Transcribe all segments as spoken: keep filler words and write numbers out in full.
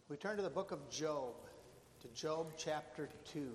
We turn to the book of Job, to Job chapter two.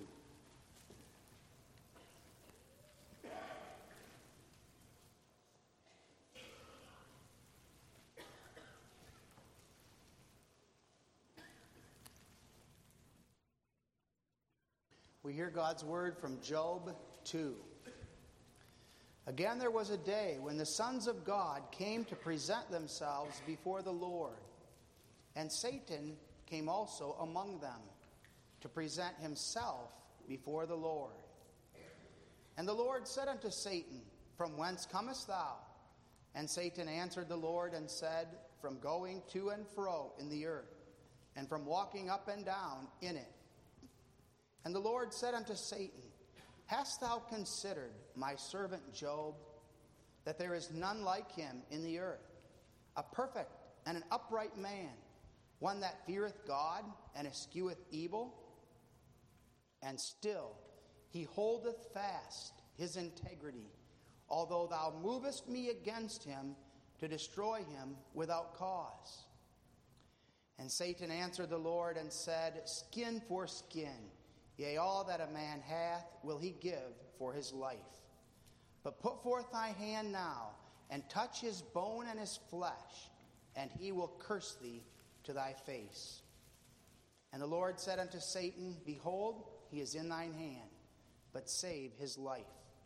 We hear God's word from Job two. Again, there was a day when the sons of God came to present themselves before the Lord, and Satan came also among them to present himself before the Lord. And the Lord said unto Satan, From whence comest thou? And Satan answered the Lord and said, From going to and fro in the earth, and from walking up and down in it. And the Lord said unto Satan, Hast thou considered my servant Job, that there is none like him in the earth, a perfect and an upright man, one that feareth God and escheweth evil? And still he holdeth fast his integrity, although thou movest me against him to destroy him without cause. And Satan answered the Lord and said, Skin for skin, yea, all that a man hath will he give for his life. But put forth thy hand now, and touch his bone and his flesh, and he will curse thee to thy face. And the Lord said unto Satan, Behold, he is in thine hand, but save his life.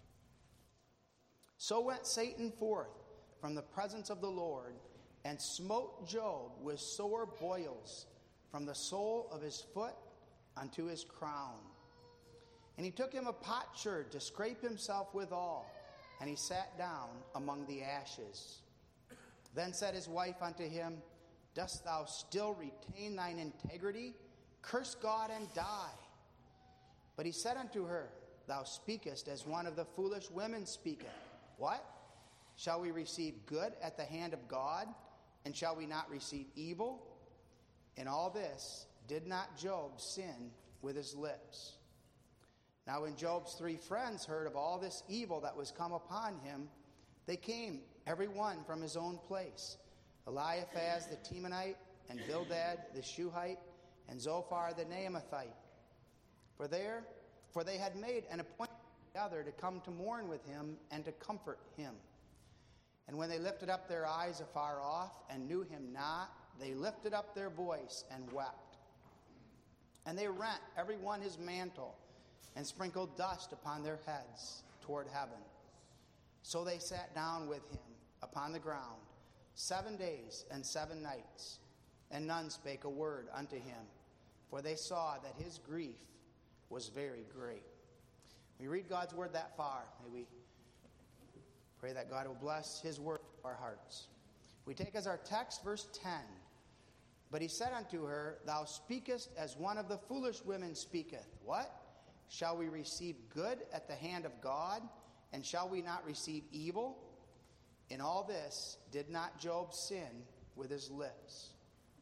So went Satan forth from the presence of the Lord, and smote Job with sore boils from the sole of his foot unto his crown. And he took him a potsherd to scrape himself withal, and he sat down among the ashes. Then said his wife unto him, Dost thou still retain thine integrity? Curse God and die. But he said unto her, Thou speakest as one of the foolish women speaketh. What? Shall we receive good at the hand of God, and shall we not receive evil? In all this did not Job sin with his lips? Now when Job's three friends heard of all this evil that was come upon him, they came, every one from his own place, Eliphaz the Temanite, and Bildad the Shuhite, and Zophar the Naamathite. For there, for they had made an appointment together to come to mourn with him and to comfort him. And when they lifted up their eyes afar off and knew him not, they lifted up their voice and wept. And they rent every one his mantle, and sprinkled dust upon their heads toward heaven. So they sat down with him upon the ground seven days and seven nights, and none spake a word unto him, for they saw that his grief was very great. We read God's word that far. May we pray that God will bless his word to our hearts. We take as our text verse ten. But he said unto her, Thou speakest as one of the foolish women speaketh. What? Shall we receive good at the hand of God, and shall we not receive evil? In all this did not Job sin with his lips.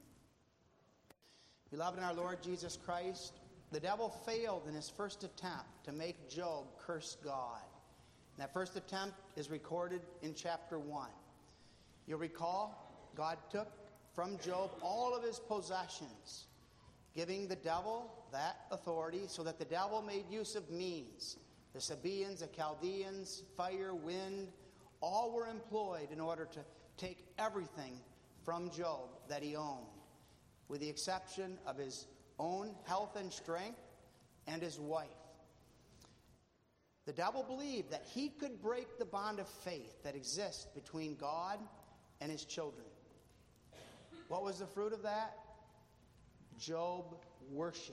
Beloved in our Lord Jesus Christ, the devil failed in his first attempt to make Job curse God. And that first attempt is recorded in chapter one. You'll recall, God took from Job all of his possessions, giving the devil that authority so that the devil made use of means. The Sabaeans, the Chaldeans, fire, wind, all were employed in order to take everything from Job that he owned, with the exception of his own health and strength and his wife. The devil believed that he could break the bond of faith that exists between God and his children. What was the fruit of that? Job worshipped.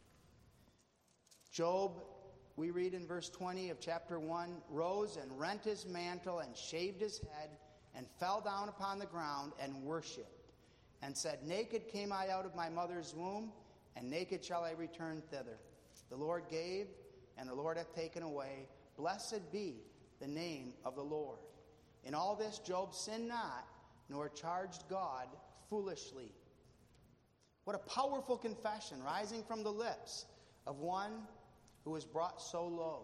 Job, we read in verse twenty of chapter one, rose and rent his mantle and shaved his head and fell down upon the ground and worshipped, and said, Naked came I out of my mother's womb, and naked shall I return thither. The Lord gave, and the Lord hath taken away. Blessed be the name of the Lord. In all this Job sinned not, nor charged God foolishly. What a powerful confession rising from the lips of one who was brought so low.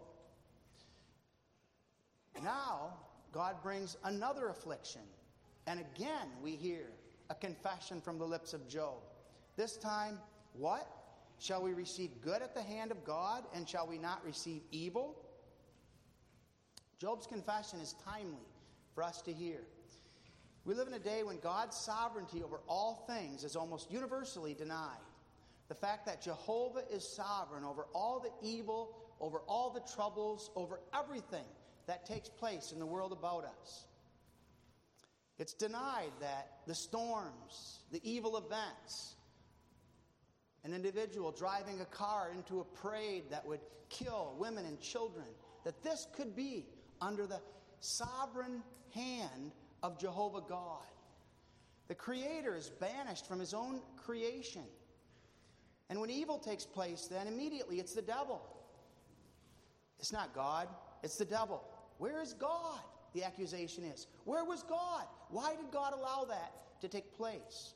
Now, God brings another affliction. And again, we hear a confession from the lips of Job. This time, what? Shall we receive good at the hand of God, and shall we not receive evil? Job's confession is timely for us to hear. We live in a day when God's sovereignty over all things is almost universally denied. The fact that Jehovah is sovereign over all the evil, over all the troubles, over everything that takes place in the world about us. It's denied that the storms, the evil events, an individual driving a car into a parade that would kill women and children, that this could be under the sovereign hand of Jehovah God. The Creator is banished from His own creation. And when evil takes place, then immediately it's the devil. It's not God, it's the devil. Where is God? The accusation is. Where was God? Why did God allow that to take place?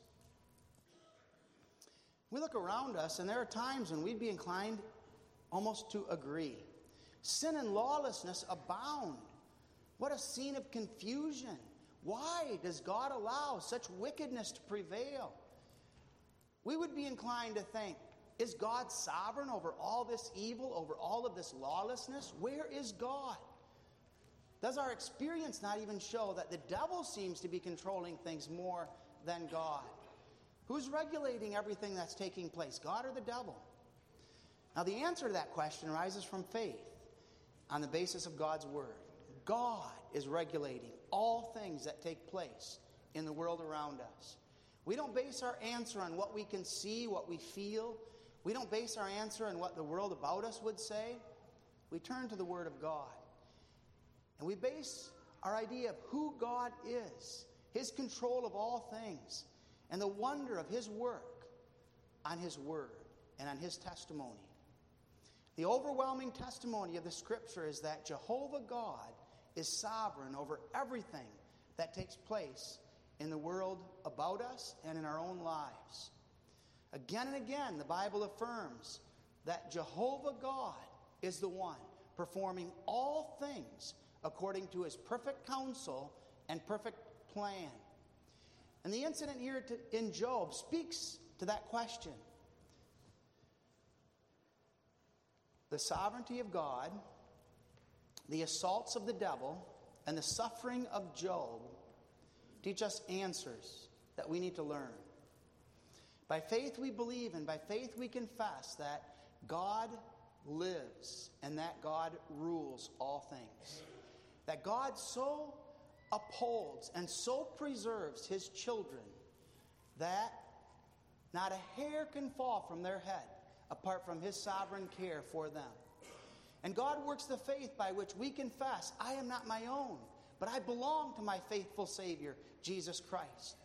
We look around us, and there are times when we'd be inclined almost to agree. Sin and lawlessness abound. What a scene of confusion. Why does God allow such wickedness to prevail? We would be inclined to think, is God sovereign over all this evil, over all of this lawlessness? Where is God? Does our experience not even show that the devil seems to be controlling things more than God? Who's regulating everything that's taking place, God or the devil? Now, the answer to that question arises from faith on the basis of God's word. God is regulating all things that take place in the world around us. We don't base our answer on what we can see, what we feel. We don't base our answer on what the world about us would say. We turn to the word of God. And we base our idea of who God is, His control of all things, and the wonder of His work on His word and on His testimony. The overwhelming testimony of the Scripture is that Jehovah God is sovereign over everything that takes place in the world about us and in our own lives. Again and again, the Bible affirms that Jehovah God is the one performing all things according to His perfect counsel and perfect plan. And the incident here to, in Job speaks to that question. The sovereignty of God, the assaults of the devil, and the suffering of Job teach us answers that we need to learn. By faith we believe, and by faith we confess that God lives and that God rules all things. That God so upholds and so preserves His children that not a hair can fall from their head apart from His sovereign care for them. And God works the faith by which we confess, I am not my own, but I belong to my faithful Savior, Jesus Christ,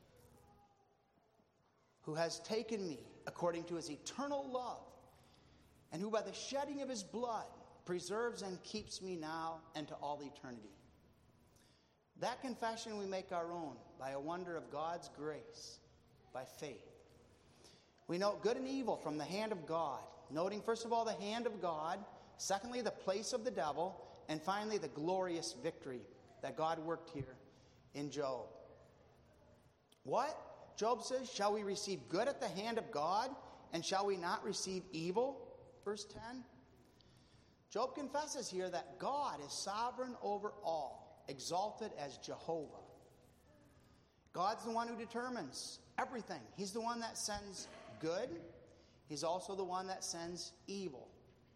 who has taken me according to His eternal love, and who by the shedding of His blood preserves and keeps me now and to all eternity. That confession we make our own by a wonder of God's grace, by faith. We note good and evil from the hand of God, noting first of all the hand of God, secondly the place of the devil, and finally the glorious victory that God worked here in Job. What? Job says, shall we receive good at the hand of God, and shall we not receive evil? Verse ten. Job confesses here that God is sovereign over all, exalted as Jehovah. God's the one who determines everything. He's the one that sends good. He's also the one that sends evil.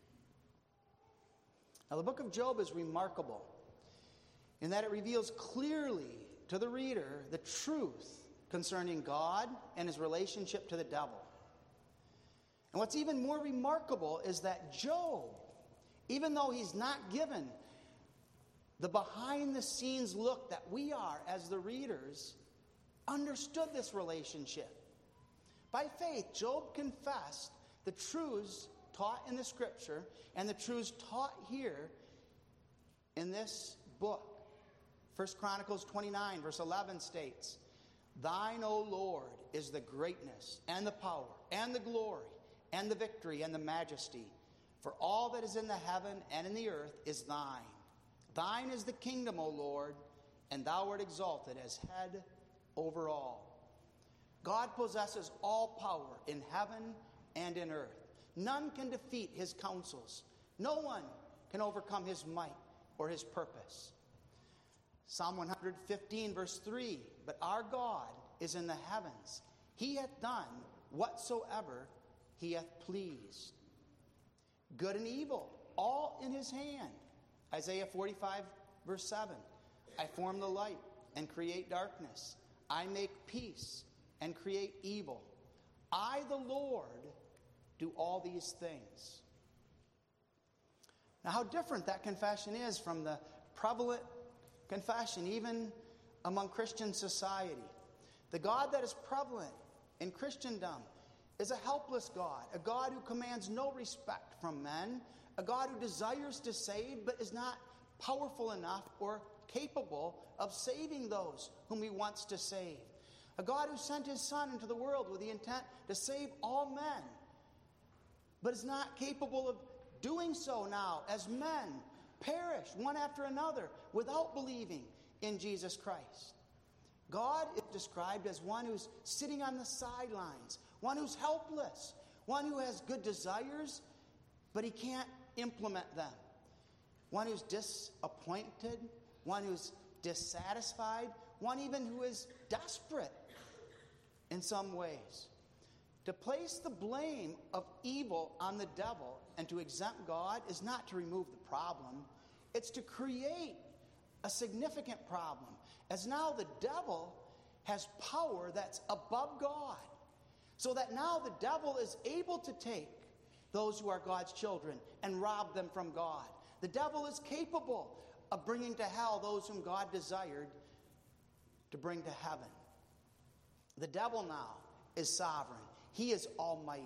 Now, the book of Job is remarkable in that it reveals clearly to the reader the truth concerning God and His relationship to the devil. And what's even more remarkable is that Job, even though he's not given the behind-the-scenes look that we are as the readers, understood this relationship. By faith, Job confessed the truths taught in the Scripture and the truths taught here in this book. First Chronicles twenty-nine, verse eleven states, Thine, O Lord, is the greatness and the power and the glory and the victory and the majesty. For all that is in the heaven and in the earth is thine. Thine is the kingdom, O Lord, and thou art exalted as head over all. God possesses all power in heaven and in earth. None can defeat his counsels. No one can overcome his might or his purpose. Psalm one fifteen, verse three, but our God is in the heavens. He hath done whatsoever he hath pleased. Good and evil, all in his hand. Isaiah forty-five, verse seven, I form the light and create darkness. I make peace and create evil. I, the Lord, do all these things. Now, how different that confession is from the prevalent confession, even among Christian society. The God that is prevalent in Christendom is a helpless God, a God who commands no respect from men, a God who desires to save but is not powerful enough or capable of saving those whom he wants to save. A God who sent his Son into the world with the intent to save all men, but is not capable of doing so now as men perish one after another without believing in Jesus Christ. God is described as one who's sitting on the sidelines, one who's helpless, one who has good desires, but he can't implement them, one who's disappointed, one who's dissatisfied, one even who is desperate in some ways. To place the blame of evil on the devil and to exempt God is not to remove the problem. It's to create a significant problem, as now the devil has power that's above God, so that now the devil is able to take those who are God's children and rob them from God. The devil is capable of bringing to hell those whom God desired to bring to heaven. The devil now is sovereign. He is almighty.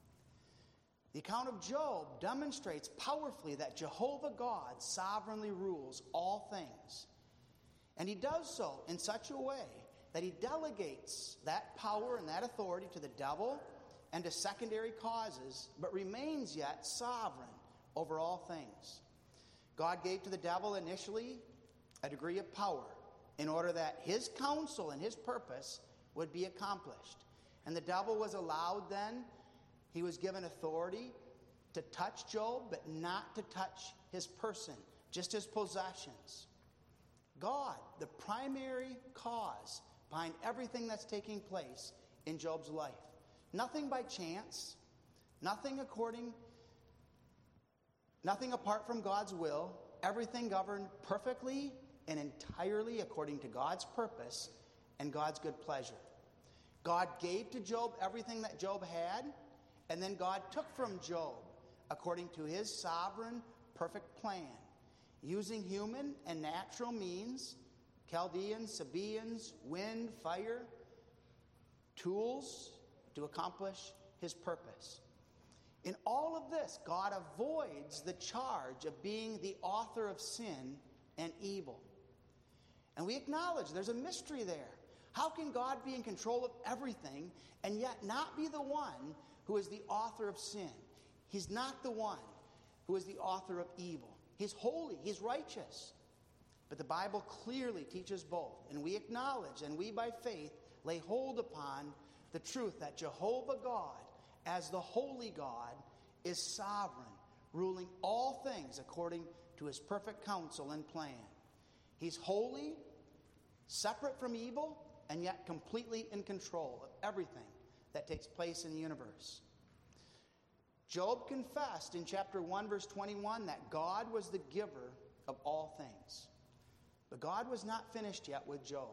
The account of Job demonstrates powerfully that Jehovah God sovereignly rules all things. And he does so in such a way that he delegates that power and that authority to the devil and to secondary causes, but remains yet sovereign over all things. God gave to the devil initially a degree of power in order that his counsel and his purpose would be accomplished. And the devil was allowed then, he was given authority to touch Job, but not to touch his person, just his possessions. God, the primary cause behind everything that's taking place in Job's life. Nothing by chance, nothing according, nothing apart from God's will, everything governed perfectly and entirely according to God's purpose and God's good pleasure. God gave to Job everything that Job had, and then God took from Job according to his sovereign, perfect plan, using human and natural means, Chaldeans, Sabaeans, wind, fire, tools to accomplish his purpose. In all of this, God avoids the charge of being the author of sin and evil. And we acknowledge there's a mystery there. How can God be in control of everything and yet not be the one who is the author of sin? He's not the one who is the author of evil. He's holy, he's righteous. But the Bible clearly teaches both, and we acknowledge and we by faith lay hold upon the truth that Jehovah God, as the holy God, is sovereign, ruling all things according to his perfect counsel and plan. He's holy, separate from evil, and yet completely in control of everything that takes place in the universe. Job confessed in chapter one, verse twenty-one, that God was the giver of all things. But God was not finished yet with Job.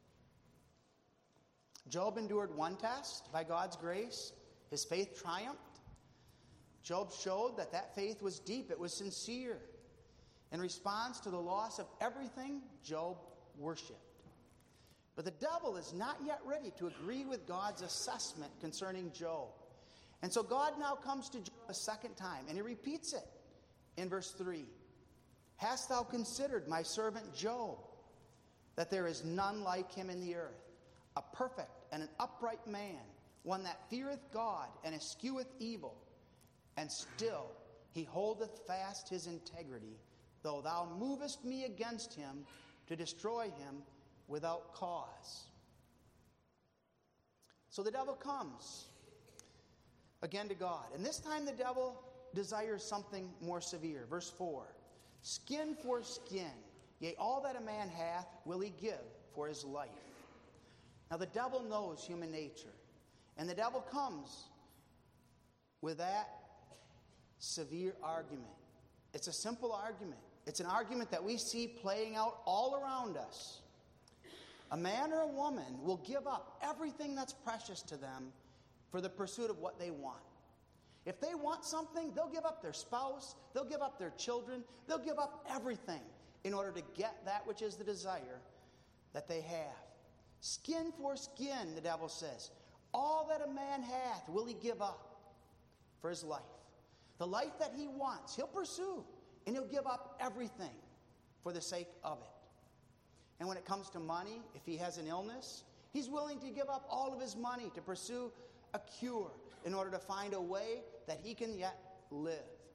Job endured one test by God's grace. His faith triumphed. Job showed that that faith was deep, it was sincere. In response to the loss of everything, Job worshiped. But the devil is not yet ready to agree with God's assessment concerning Job. And so God now comes to Job a second time, and he repeats it in verse three. Hast thou considered my servant Job, that there is none like him in the earth, a perfect and an upright man, one that feareth God and escheweth evil, and still he holdeth fast his integrity, though thou movest me against him to destroy him without cause. So the devil comes again to God. And this time the devil desires something more severe. Verse four, skin for skin, yea, all that a man hath will he give for his life. Now the devil knows human nature. And the devil comes with that severe argument. It's a simple argument. It's an argument that we see playing out all around us. A man or a woman will give up everything that's precious to them for the pursuit of what they want. If they want something, they'll give up their spouse, they'll give up their children, they'll give up everything in order to get that which is the desire that they have. Skin for skin, the devil says. All that a man hath will he give up for his life. The life that he wants, he'll pursue, and he'll give up everything for the sake of it. And when it comes to money, if he has an illness, he's willing to give up all of his money to pursue a cure in order to find a way that he can yet live.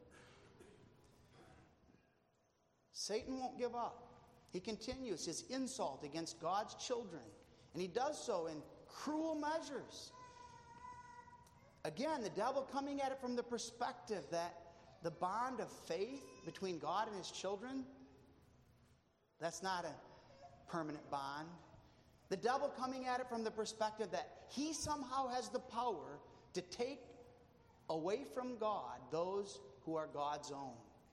Satan won't give up. He continues his insult against God's children, and he does so in cruel measures. Again, the devil coming at it from the perspective that the bond of faith between God and his children, that's not a permanent bond. The devil coming at it from the perspective that he somehow has the power to take away from God those who are God's own.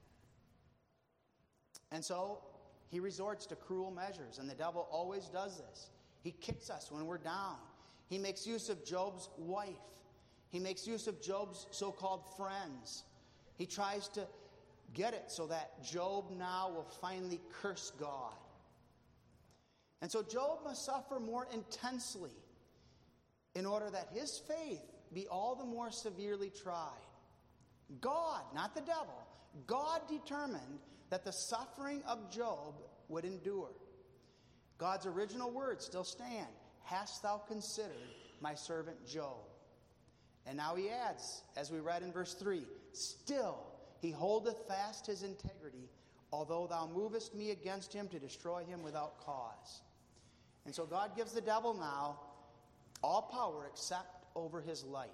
And so he resorts to cruel measures, and the devil always does this. He kicks us when we're down. He makes use of Job's wife. He makes use of Job's so-called friends. He tries to get it so that Job now will finally curse God. And so Job must suffer more intensely in order that his faith be all the more severely tried. God, not the devil, God determined that the suffering of Job would endure. God's original words still stand. Hast thou considered my servant Job? And now he adds, as we read in verse three, still he holdeth fast his integrity, although thou movest me against him to destroy him without cause. And so God gives the devil now all power except over his life.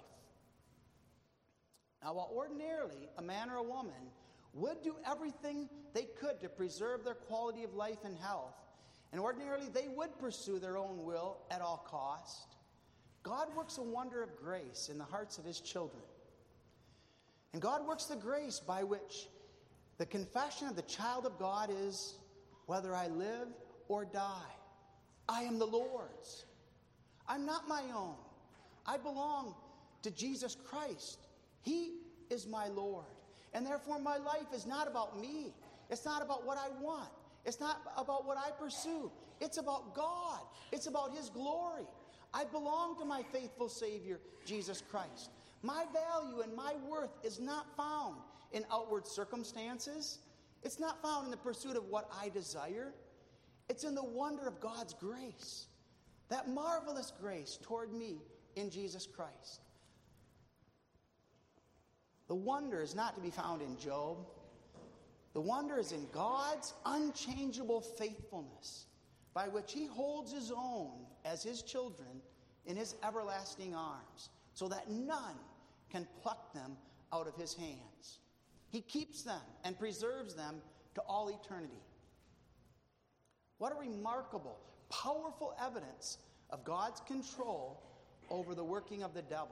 Now, while ordinarily a man or a woman would do everything they could to preserve their quality of life and health, and ordinarily they would pursue their own will at all cost, God works a wonder of grace in the hearts of his children. And God works the grace by which the confession of the child of God is, whether I live or die, I am the Lord's. I'm not my own. I belong to Jesus Christ. He is my Lord. And therefore my life is not about me. It's not about what I want. It's not about what I pursue. It's about God. It's about his glory. I belong to my faithful Savior, Jesus Christ. My value and my worth is not found in outward circumstances. It's not found in the pursuit of what I desire. It's in the wonder of God's grace, that marvelous grace toward me in Jesus Christ. The wonder is not to be found in Job. The wonder is in God's unchangeable faithfulness, by which he holds his own as his children in his everlasting arms, so that none can pluck them out of his hands. He keeps them and preserves them to all eternity. What a remarkable, powerful evidence of God's control over the working of the devil.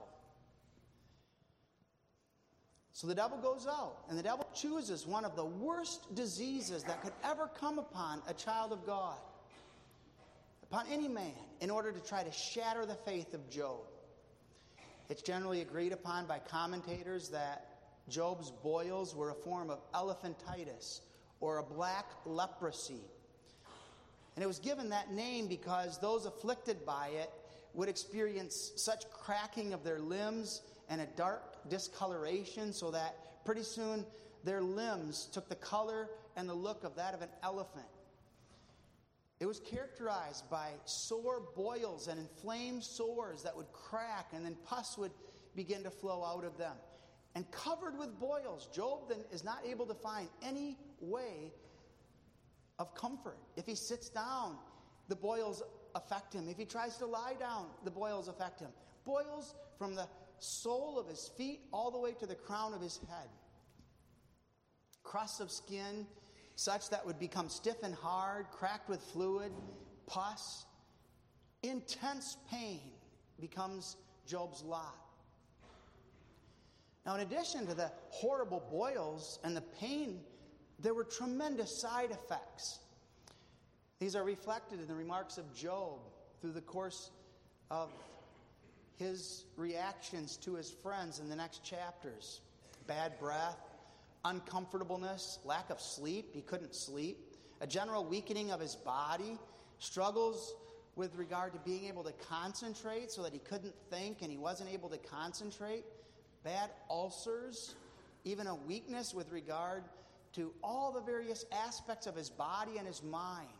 So the devil goes out, and the devil chooses one of the worst diseases that could ever come upon a child of God, upon any man, in order to try to shatter the faith of Job. It's generally agreed upon by commentators that Job's boils were a form of elephantitis, or a black leprosy. And it was given that name because those afflicted by it would experience such cracking of their limbs and a dark discoloration, so that pretty soon their limbs took the color and the look of that of an elephant. It was characterized by sore boils and inflamed sores that would crack, and then pus would begin to flow out of them. And covered with boils, Job then is not able to find any way of comfort. If he sits down, the boils affect him. If he tries to lie down, the boils affect him. boils from the sole of his feet all the way to the crown of his head. Crusts of skin, such that would become stiff and hard, cracked with fluid, pus. Intense pain becomes Job's lot. Now, in addition to the horrible boils and the pain, there were tremendous side effects. These are reflected in the remarks of Job through the course of his reactions to his friends in the next chapters. Bad breath, uncomfortableness, lack of sleep, he couldn't sleep, a general weakening of his body, struggles with regard to being able to concentrate so that he couldn't think and he wasn't able to concentrate, bad ulcers, even a weakness with regard to all the various aspects of his body and his mind.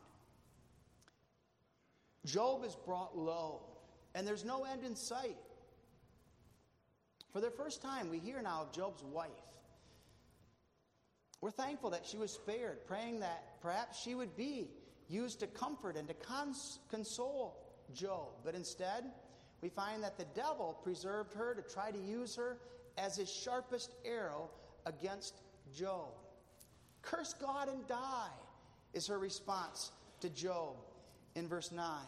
Job is brought low, and there's no end in sight. For the first time, we hear now of Job's wife. We're thankful that she was spared, praying that perhaps she would be used to comfort and to cons- console Job. But instead, we find that the devil preserved her to try to use her as his sharpest arrow against Job. Curse God and die is her response to Job in verse nine.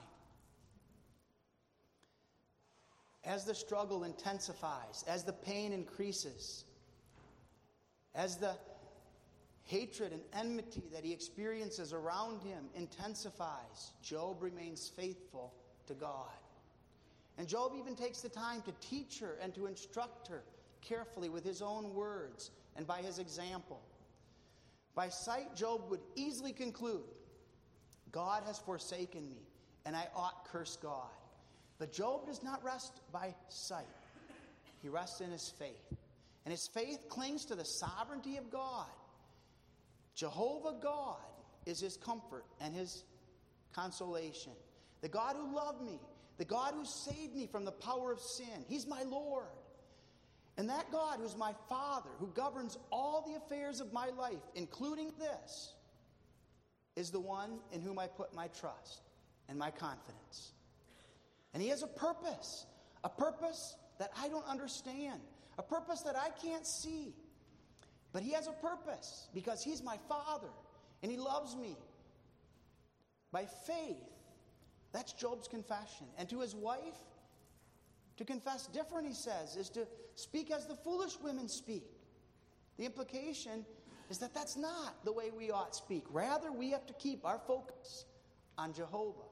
As the struggle intensifies, as the pain increases, as the hatred and enmity that he experiences around him intensifies, Job remains faithful to God. And Job even takes the time to teach her and to instruct her carefully with his own words and by his example. By sight, Job would easily conclude, God has forsaken me, and I ought curse God. But Job does not rest by sight. He rests in his faith. And his faith clings to the sovereignty of God. Jehovah God is his comfort and his consolation. The God who loved me, the God who saved me from the power of sin. He's my Lord. And that God who's my Father, who governs all the affairs of my life, including this, is the one in whom I put my trust and my confidence. And he has a purpose, a purpose that I don't understand, a purpose that I can't see. But he has a purpose because he's my Father and he loves me. By faith, that's Job's confession. And to his wife, to confess different, he says, is to speak as the foolish women speak. The implication is that that's not the way we ought to speak. Rather, we have to keep our focus on Jehovah.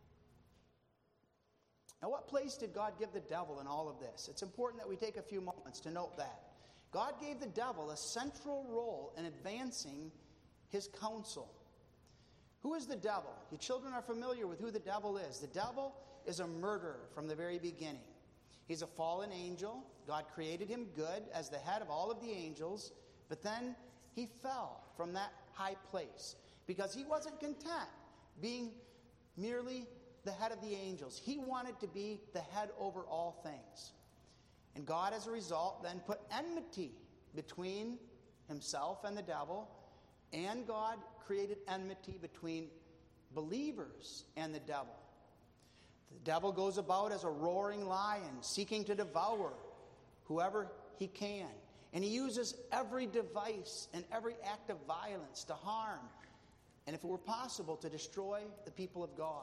Now, what place did God give the devil in all of this? It's important that we take a few moments to note that. God gave the devil a central role in advancing his counsel. Who is the devil? You children are familiar with who the devil is. The devil is a murderer from the very beginning. He's a fallen angel. God created him good as the head of all of the angels, but then he fell from that high place because he wasn't content being merely the head of the angels. He wanted to be the head over all things. And God, as a result, then put enmity between himself and the devil, and God created enmity between believers and the devil. The devil goes about as a roaring lion, seeking to devour whoever he can. And he uses every device and every act of violence to harm, and if it were possible, to destroy the people of God.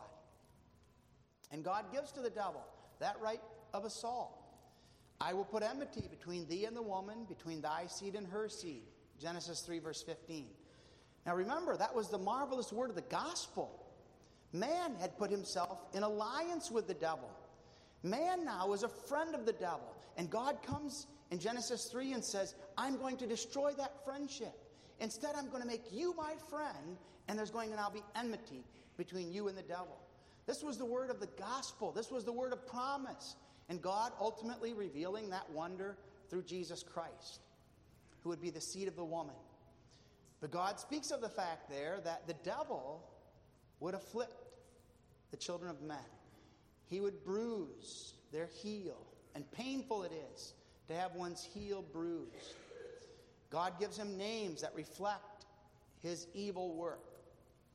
And God gives to the devil that right of assault. I will put enmity between thee and the woman, between thy seed and her seed. Genesis three, verse fifteen. Now remember, that was the marvelous word of the gospel. Man had put himself in alliance with the devil. Man now is a friend of the devil. And God comes in Genesis three and says, I'm going to destroy that friendship. Instead, I'm going to make you my friend, and there's going to now be enmity between you and the devil. This was the word of the gospel. This was the word of promise. And God ultimately revealing that wonder through Jesus Christ, who would be the seed of the woman. But God speaks of the fact there that the devil would afflict the children of men. He would bruise their heel. And painful it is to have one's heel bruised. God gives him names that reflect his evil work.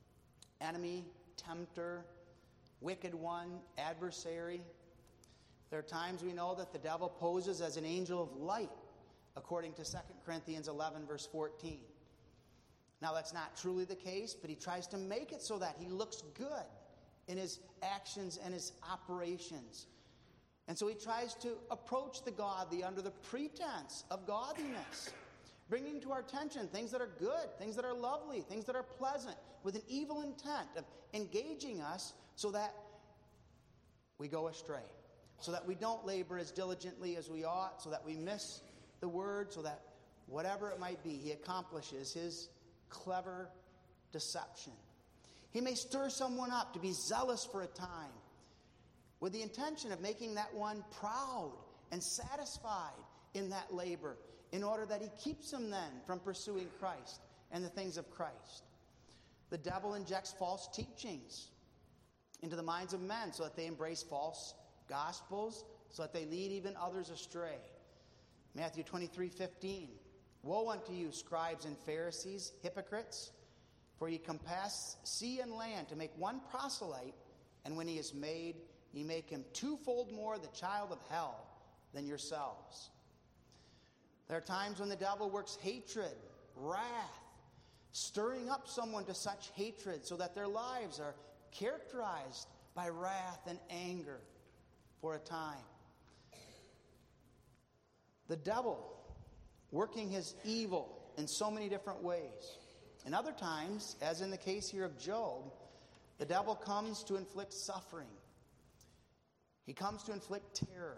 Enemy, tempter, wicked one, adversary. There are times we know that the devil poses as an angel of light, according to Second Corinthians eleven, verse fourteen. Now, that's not truly the case, but he tries to make it so that he looks good in his actions and his operations. And so he tries to approach the godly under the pretense of godliness, bringing to our attention things that are good, things that are lovely, things that are pleasant, with an evil intent of engaging us so that we go astray, so that we don't labor as diligently as we ought, so that we miss the word, so that whatever it might be, he accomplishes his clever deception. He may stir someone up to be zealous for a time with the intention of making that one proud and satisfied in that labor in order that he keeps him then from pursuing Christ and the things of Christ. The devil injects false teachings into the minds of men so that they embrace false gospels, so that they lead even others astray. Matthew twenty-three fifteen. Woe unto you, scribes and Pharisees, hypocrites, for ye compass sea and land to make one proselyte, and when he is made, ye make him twofold more the child of hell than yourselves. There are times when the devil works hatred, wrath, stirring up someone to such hatred so that their lives are characterized by wrath and anger for a time. The devil working his evil in so many different ways. And other times, as in the case here of Job, the devil comes to inflict suffering. He comes to inflict terror,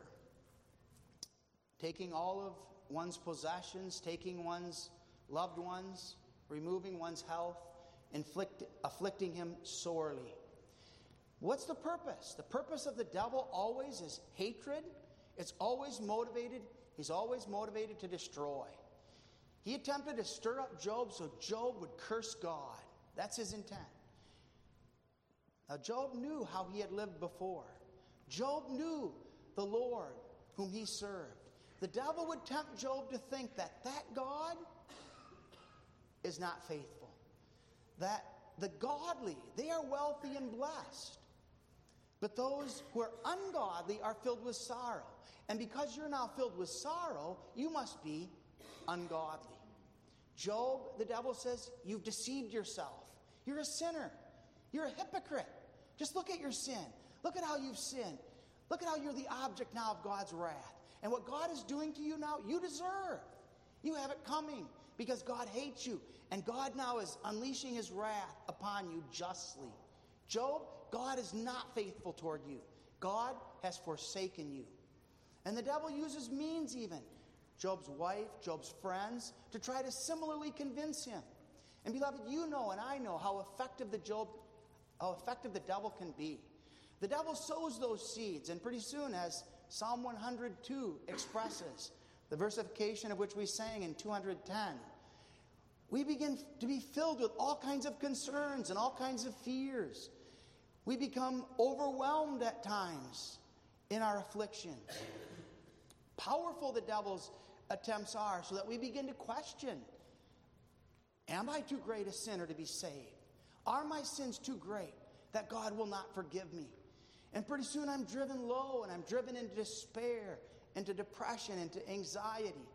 taking all of one's possessions, taking one's loved ones, removing one's health, inflict, afflicting him sorely. What's the purpose? The purpose of the devil always is hatred. It's always motivated. He's always motivated to destroy. He attempted to stir up Job so Job would curse God. That's his intent. Now, Job knew how he had lived before. Job knew the Lord whom he served. The devil would tempt Job to think that that God is not faithful. That the godly, they are wealthy and blessed. But those who are ungodly are filled with sorrow. And because you're now filled with sorrow, you must be ungodly. Job, the devil says, you've deceived yourself. You're a sinner. You're a hypocrite. Just look at your sin. Look at how you've sinned. Look at how you're the object now of God's wrath. And what God is doing to you now, you deserve. You have it coming because God hates you. And God now is unleashing his wrath upon you justly. Job, God is not faithful toward you. God has forsaken you. And the devil uses means even, Job's wife, Job's friends, to try to similarly convince him. And beloved, you know and I know how effective the Job, how effective the devil can be. The devil sows those seeds, and pretty soon, as Psalm one hundred two expresses, the versification of which we sang in two hundred ten, we begin to be filled with all kinds of concerns and all kinds of fears. We become overwhelmed at times in our afflictions. Powerful the devil's attempts are, so that we begin to question, am I too great a sinner to be saved? Are my sins too great that God will not forgive me? And pretty soon I'm driven low, and I'm driven into despair, into depression, into anxiety.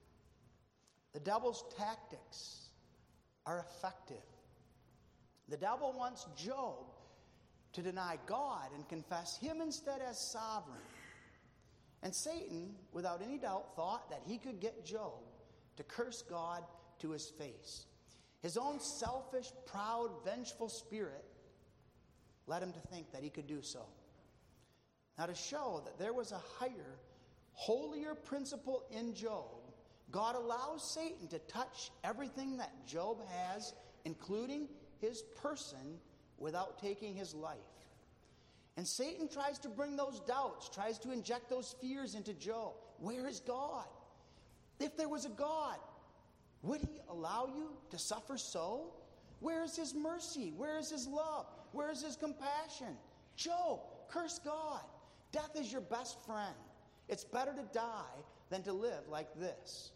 The devil's tactics are effective. The devil wants Job to deny God and confess him instead as sovereign. And Satan, without any doubt, thought that he could get Job to curse God to his face. His own selfish, proud, vengeful spirit led him to think that he could do so. Now, to show that there was a higher, holier principle in Job, God allows Satan to touch everything that Job has, including his person, without taking his life. And Satan tries to bring those doubts, tries to inject those fears into Job. Where is God? If there was a God, would he allow you to suffer so? Where is his mercy? Where is his love? Where is his compassion? Job, curse God. Death is your best friend. It's better to die than to live like this.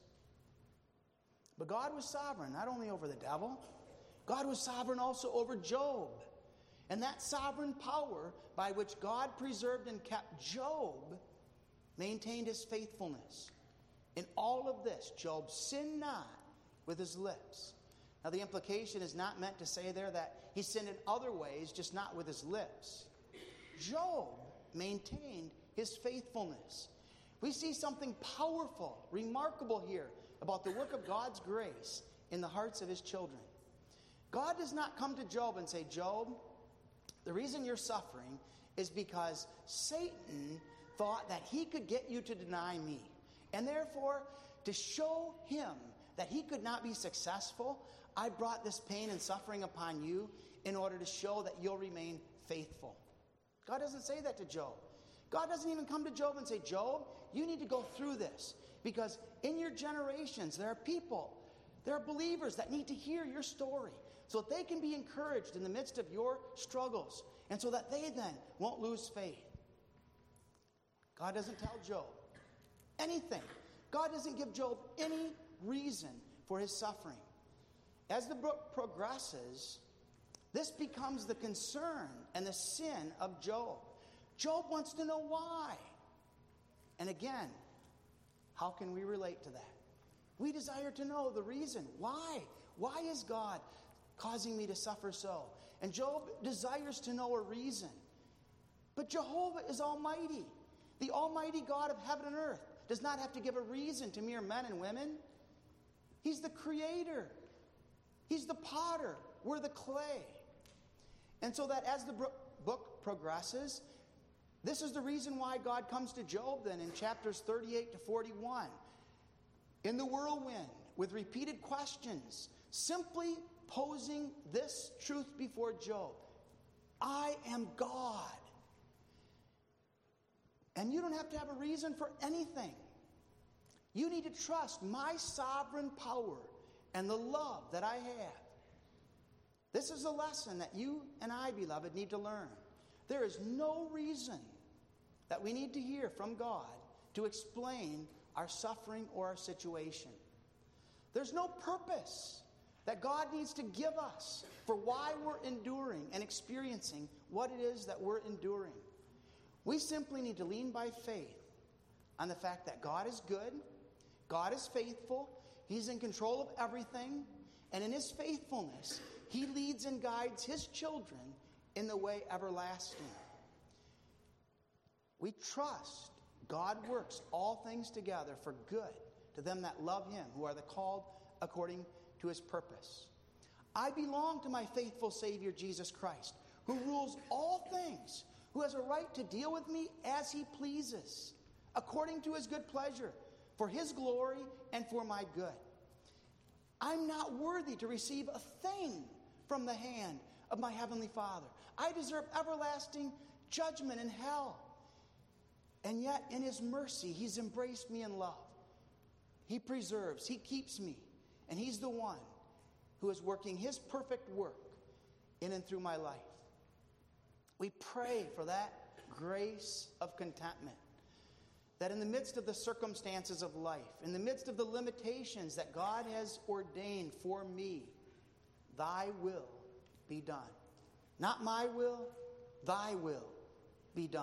But God was sovereign, not only over the devil. God was sovereign also over Job. And that sovereign power by which God preserved and kept Job maintained his faithfulness. In all of this, Job sinned not with his lips. Now, the implication is not meant to say there that he sinned in other ways, just not with his lips. Job maintained his faithfulness. We see something powerful, remarkable here about the work of God's grace in the hearts of his children. God does not come to Job and say, Job, the reason you're suffering is because Satan thought that he could get you to deny me. And therefore, to show him that he could not be successful, I brought this pain and suffering upon you in order to show that you'll remain faithful. God doesn't say that to Job. God doesn't even come to Job and say, Job, you need to go through this. Because in your generations, there are people, there are believers that need to hear your story so that they can be encouraged in the midst of your struggles and so that they then won't lose faith. God doesn't tell Job anything. God doesn't give Job any reason for his suffering. As the book progresses, this becomes the concern and the sin of Job. Job wants to know why. And again, how can we relate to that? We desire to know the reason. Why? Why is God causing me to suffer so? And Job desires to know a reason. But Jehovah is almighty. The almighty God of heaven and earth does not have to give a reason to mere men and women. He's the creator. He's the potter. We're the clay. And so that as the book progresses, this is the reason why God comes to Job then in chapters thirty-eight to forty-one. In the whirlwind, with repeated questions, simply posing this truth before Job. I am God. And you don't have to have a reason for anything. You need to trust my sovereign power and the love that I have. This is a lesson that you and I, beloved, need to learn. There is no reason that we need to hear from God to explain our suffering or our situation. There's no purpose that God needs to give us for why we're enduring and experiencing what it is that we're enduring. We simply need to lean by faith on the fact that God is good, God is faithful, He's in control of everything, and in His faithfulness, He leads and guides His children in the way everlasting. We trust God works all things together for good to them that love Him, who are the called according to His purpose. I belong to my faithful Savior, Jesus Christ, who rules all things, who has a right to deal with me as He pleases, according to His good pleasure, for His glory and for my good. I'm not worthy to receive a thing from the hand of my Heavenly Father. I deserve everlasting judgment in hell. And yet, in His mercy, He's embraced me in love. He preserves, He keeps me, and He's the one who is working His perfect work in and through my life. We pray for that grace of contentment, that in the midst of the circumstances of life, in the midst of the limitations that God has ordained for me, Thy will be done. Not my will, Thy will be done.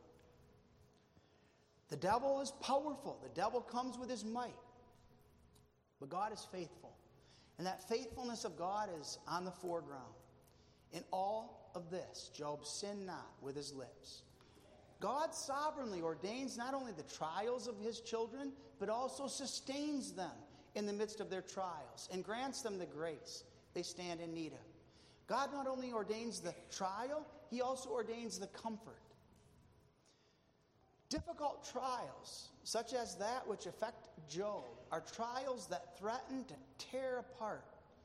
The devil is powerful. The devil comes with his might. But God is faithful. And that faithfulness of God is on the foreground. In all of this, Job sinned not with his lips. God sovereignly ordains not only the trials of His children, but also sustains them in the midst of their trials and grants them the grace they stand in need of. God not only ordains the trial, He also ordains the comfort. Difficult trials, such as that which affect Job, are trials that threaten to tear apart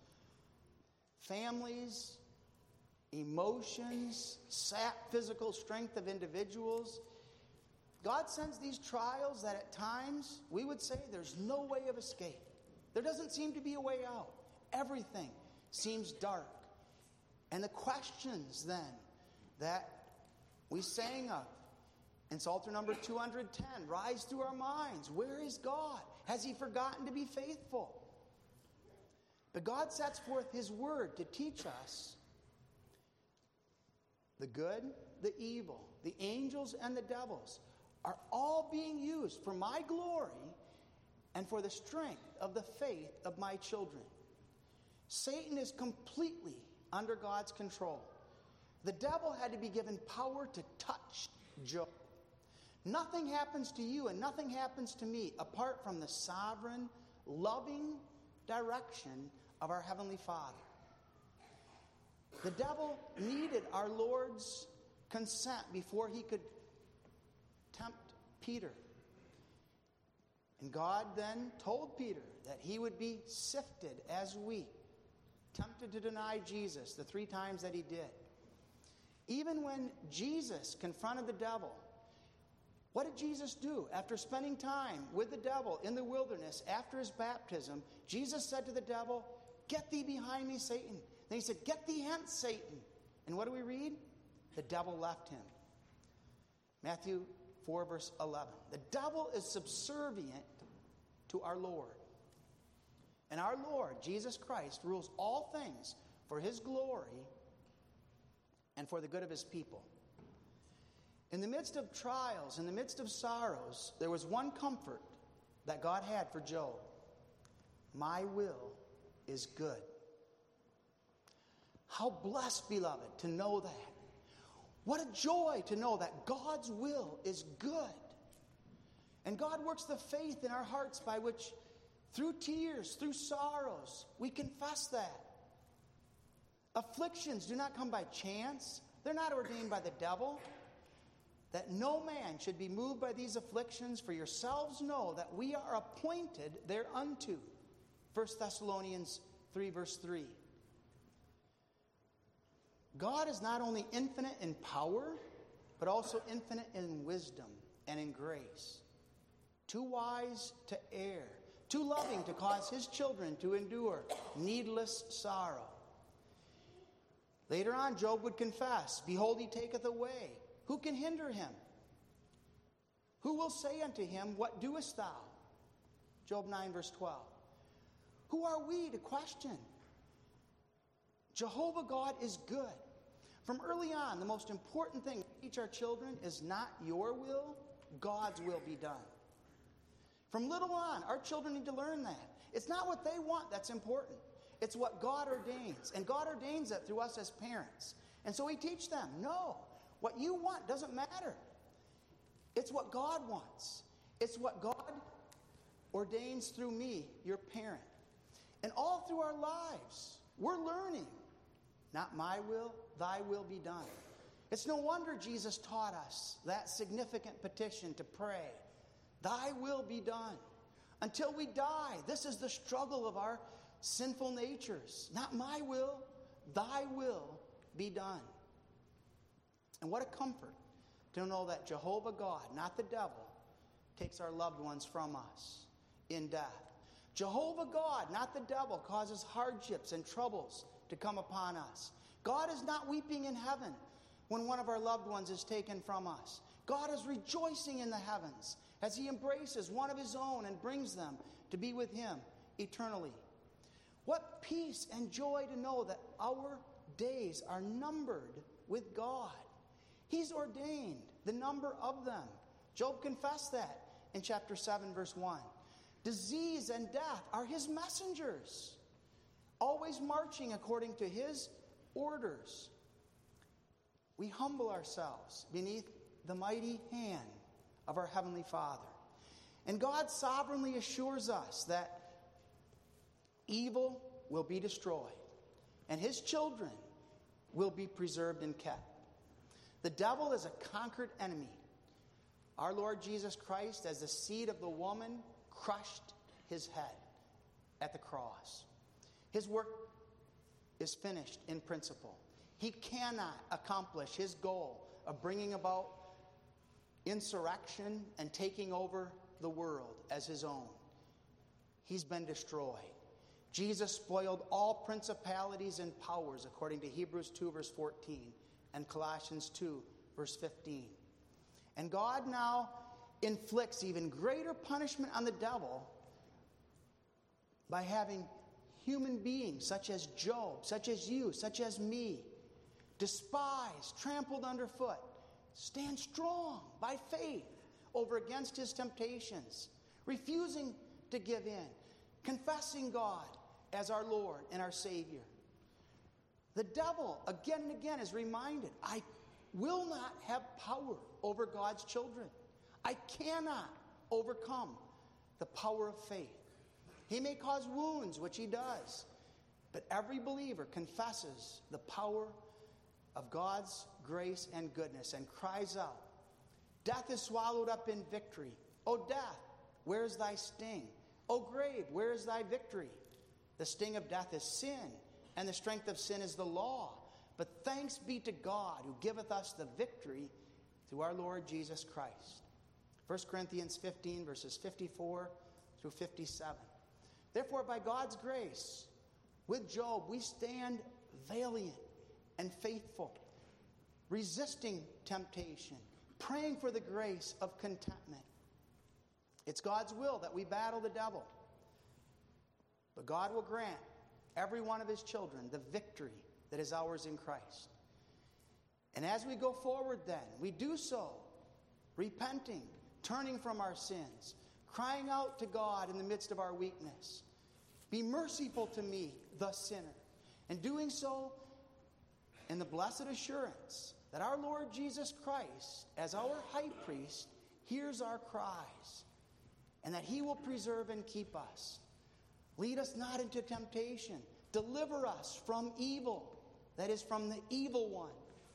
families, emotions, sap physical strength of individuals. God sends these trials that at times we would say there's no way of escape. There doesn't seem to be a way out. Everything seems dark. And the questions then that we sang of in Psalter number two hundred ten rise through our minds. Where is God? Has He forgotten to be faithful? But God sets forth His word to teach us the good, the evil, the angels and the devils are all being used for my glory and for the strength of the faith of my children. Satan is completely under God's control. The devil had to be given power to touch Job. Nothing happens to you and nothing happens to me apart from the sovereign, loving direction of our Heavenly Father. The devil needed our Lord's consent before he could tempt Peter. And God then told Peter that he would be sifted as wheat, tempted to deny Jesus the three times that he did. Even when Jesus confronted the devil, what did Jesus do? After spending time with the devil in the wilderness after his baptism, Jesus said to the devil, "Get thee behind me, Satan." Then he said, "Get thee hence, Satan." And what do we read? The devil left him. Matthew four, verse eleven. The devil is subservient to our Lord. And our Lord, Jesus Christ, rules all things for his glory and for the good of his people. In the midst of trials, in the midst of sorrows, there was one comfort that God had for Job. My will is good. How blessed, beloved, to know that. What a joy to know that God's will is good. And God works the faith in our hearts by which, through tears, through sorrows, we confess that. Afflictions do not come by chance. They're not ordained by the devil. That no man should be moved by these afflictions, for yourselves know that we are appointed thereunto. First Thessalonians three, verse three. God is not only infinite in power, but also infinite in wisdom and in grace. Too wise to err, too loving to cause his children to endure needless sorrow. Later on, Job would confess, "Behold, he taketh away. Who can hinder him? Who will say unto him, What doest thou?" Job nine, verse twelve. Who are we to question? Jehovah God is good. From early on, the most important thing to teach our children is not your will, God's will be done. From little on, our children need to learn that. It's not what they want that's important. It's what God ordains. And God ordains that through us as parents. And so we teach them, no, what you want doesn't matter. It's what God wants. It's what God ordains through me, your parent. And all through our lives, we're learning. Not my will, thy will be done. It's no wonder Jesus taught us that significant petition to pray, thy will be done. Until we die, this is the struggle of our sinful natures. Not my will, thy will be done. And what a comfort to know that Jehovah God, not the devil, takes our loved ones from us in death. Jehovah God, not the devil, causes hardships and troubles to come upon us. God is not weeping in heaven when one of our loved ones is taken from us. God is rejoicing in the heavens as he embraces one of his own and brings them to be with him eternally. What peace and joy to know that our days are numbered with God. He's ordained the number of them. Job confessed that in chapter seven, verse one. Disease and death are his messengers, always marching according to his orders. We humble ourselves beneath the mighty hand of our Heavenly Father. And God sovereignly assures us that evil will be destroyed and his children will be preserved and kept. The devil is a conquered enemy. Our Lord Jesus Christ, as the seed of the woman, crushed his head at the cross. His work is finished in principle. He cannot accomplish his goal of bringing about insurrection and taking over the world as his own. He's been destroyed. Jesus spoiled all principalities and powers according to Hebrews two, verse fourteen, and Colossians two, verse fifteen. And God now inflicts even greater punishment on the devil by having human beings such as Job, such as you, such as me, despised, trampled underfoot, stand strong by faith, over against his temptations, refusing to give in, confessing God as our Lord and our Savior. The devil, again and again, is reminded, I will not have power over God's children. I cannot overcome the power of faith. He may cause wounds, which he does, but every believer confesses the power of God's grace and goodness and cries out, death is swallowed up in victory. O death, where is thy sting? O grave, where is thy victory? The sting of death is sin, and the strength of sin is the law. But thanks be to God who giveth us the victory through our Lord Jesus Christ. First Corinthians fifteen, verses fifty-four through fifty-seven. Therefore, by God's grace, with Job, we stand valiant and faithful, resisting temptation, praying for the grace of contentment. It's God's will that we battle the devil. But God will grant every one of his children the victory that is ours in Christ. And as we go forward then, we do so repenting, turning from our sins, crying out to God in the midst of our weakness. Be merciful to me, the sinner. And doing so in the blessed assurance that our Lord Jesus Christ, as our high priest, hears our cries, and that he will preserve and keep us. Lead us not into temptation. Deliver us from evil, that is, from the evil one.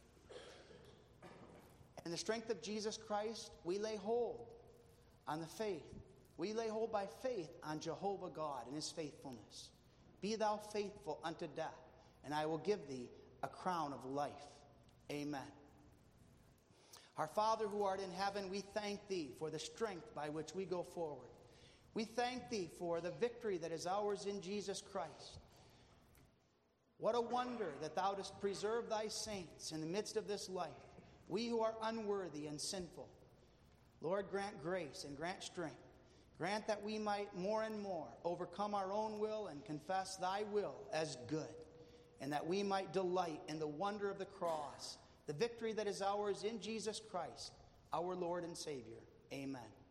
In the strength of Jesus Christ, we lay hold on the faith. We lay hold by faith on Jehovah God and his faithfulness. Be thou faithful unto death, and I will give thee a crown of life. Amen. Our Father who art in heaven, we thank thee for the strength by which we go forward. We thank thee for the victory that is ours in Jesus Christ. What a wonder that thou dost preserve thy saints in the midst of this life, we who are unworthy and sinful. Lord, grant grace and grant strength. Grant that we might more and more overcome our own will and confess thy will as good, and that we might delight in the wonder of the cross, the victory that is ours in Jesus Christ, our Lord and Savior. Amen.